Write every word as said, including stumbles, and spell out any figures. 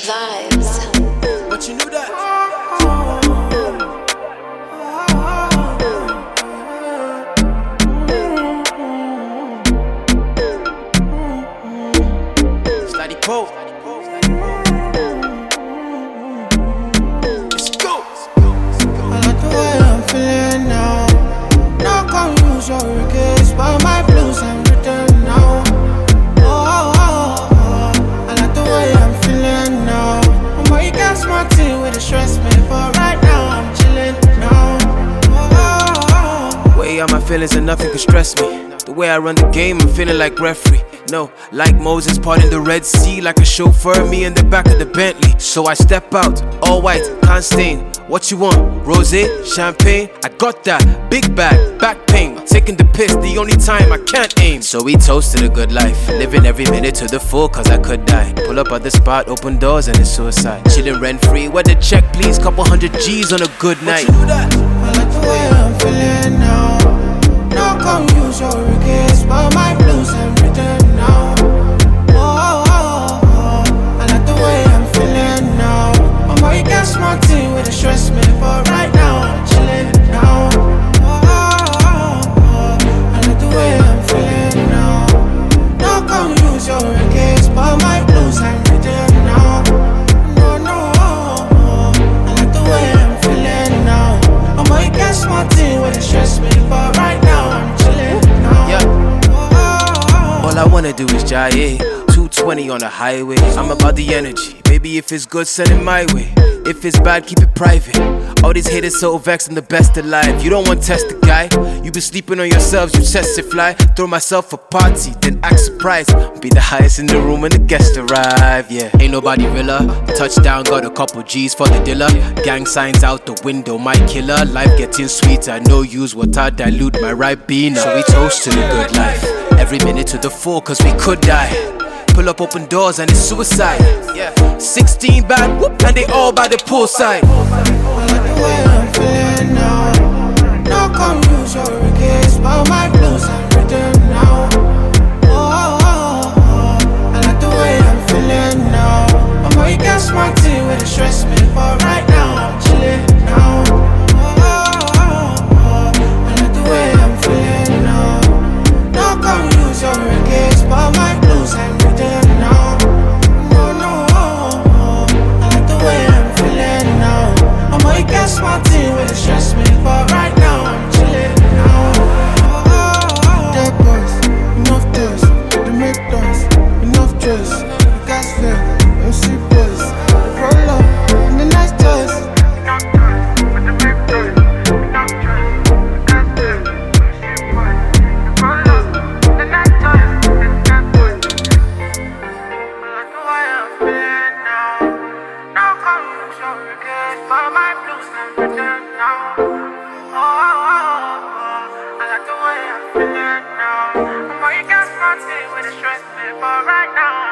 Vibes. But you knew that. Slidey Pope. Let's go. I like the way I'm feeling now. Not gonna use your regrets, but my blues ain't written now. Oh, oh, oh, oh. I like the way I'm feeling now. I'm gonna get my tea with the stress me, but right now I'm chilling now. Oh, oh, oh. Way out my feelings and nothing can stress me. The way I run the game, I'm feeling like referee. No, like Moses parting the Red Sea, like a chauffeur, me in the back of the Bentley. So I step out, all white, can't stain. What you want? Rosé, champagne? I got that. Big bag, back pain. Taking the piss, the only time I can't aim. So we toasted a good life, living every minute to the full, cause I could die. Pull up at the spot, open doors, and it's suicide. Chilling rent free, where the check please? Couple hundred G's on a good night. I like the way I'm feeling now. Not gonna use your regrets, but my blues ain't written now. Oh, oh, oh, oh. I like the way I'm feeling now. I'm gonna get my tea with the stress me, but right now I'm chilling now. Oh, oh, oh, oh. I like the way I'm feeling now. Not gonna use your regrets, but my blues ain't written now. No, no, oh, oh. I like the way I'm feeling now. I'm gonna get my tea with the stress me, but right now I'm chilling now. Yeah. Oh, oh, oh. All I wanna do is jive, two twenty on the highway. I'm about the energy, baby. If it's good, send it my way. If it's bad, keep it private. All these haters so vexed, I'm the best alive. You don't want to test the guy. You been sleeping on yourselves, you test it fly. Throw myself a party, then act surprised. Be the highest in the room when the guests arrive. Yeah, ain't nobody realer. Touchdown, got a couple G's for the dealer. Gang signs out the window, my killer. Life getting sweeter, no use water, dilute my Ribena. So we toast to the good life. Every minute to the full, cause we could die. Pull up open doors and it's suicide. Yeah, sixteen bad, whoop, and they all by the poolside. I like the way I'm feeling now. Not gonna use your regrets, but my blues ain't written now. Oh, oh, oh, oh. I like the way I'm feeling now. I'm gonna get my tea with the stress me, but right now I'm chilling now. Oh, oh, oh, oh. I like the way I'm feeling now. Not gonna use your regrets, but my blues ain't written now. No, no, oh, oh. I like the way I'm feeling now. I'm gonna get my tea with the stress me, but right now I'm chilling now. Oh, oh, oh. Dead boys, enough toys, they make dance, enough dress, gas flare, M C boys, roll up, and the nice toys. But my blues ain't written now. Oh, oh, oh, oh. I like the way I'm feeling now. I'm gonna get my tea with the stress me, but right now